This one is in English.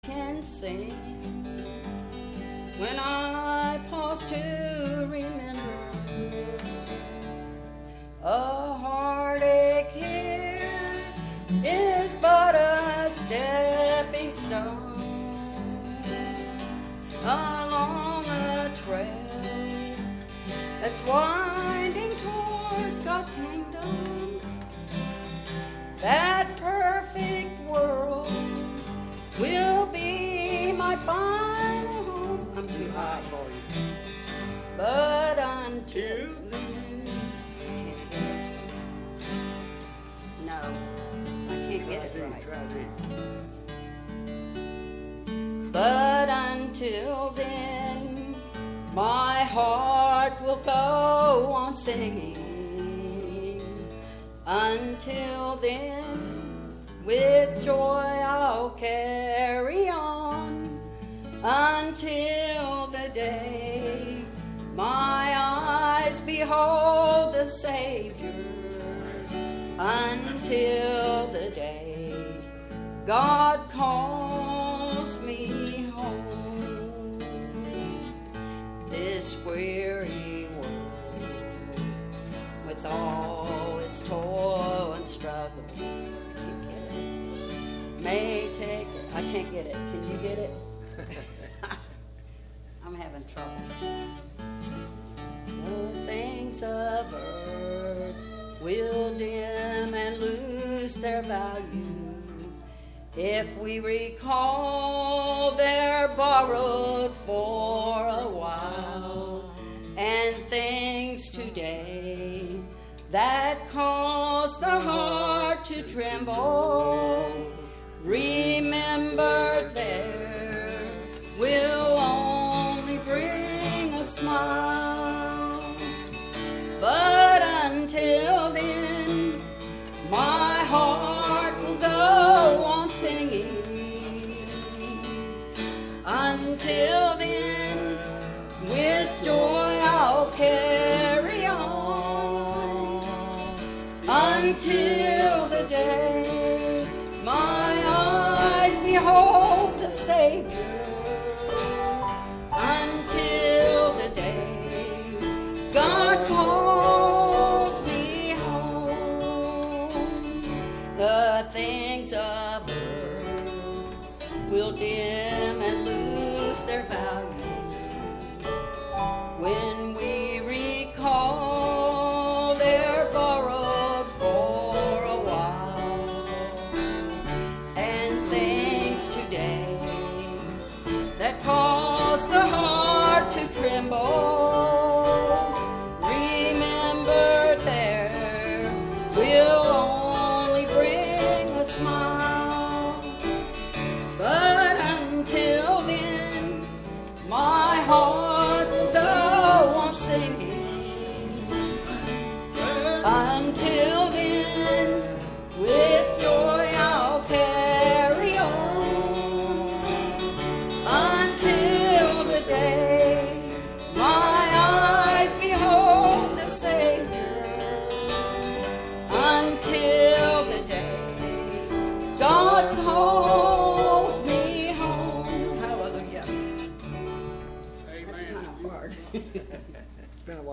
can sing when I pause to remember a heartache here is but a stepping stone along a trail that's winding towards God's kingdom. That perfect world will be my final home. I'm too high for you. But until then, no, I can't get it right. But until then, my heart will go on singing. Until then, with joy I'll carry on, until the day my eyes behold the Savior, until the day God calls me home. This weary world, with all its toil and struggle, may take it. I can't get it. Can you get it? I'm having trouble. The things of earth will dim and lose their value if we recall they're borrowed for a while, and things today that cause the heart to tremble, remember there will only bring a smile. But until then, my heart will go on singing. Until then, with joy I'll carry on. Until the day my eyes behold the Savior, until the day God calls me home. The things of earth will dim and lose their value when we recall they're borrowed for a while, and things today that cause the heart to tremble, remember there will only bring a smile. But until then, my heart will go on singing. Until then, with joy I'll carry on. Until the day my eyes behold the Savior. Until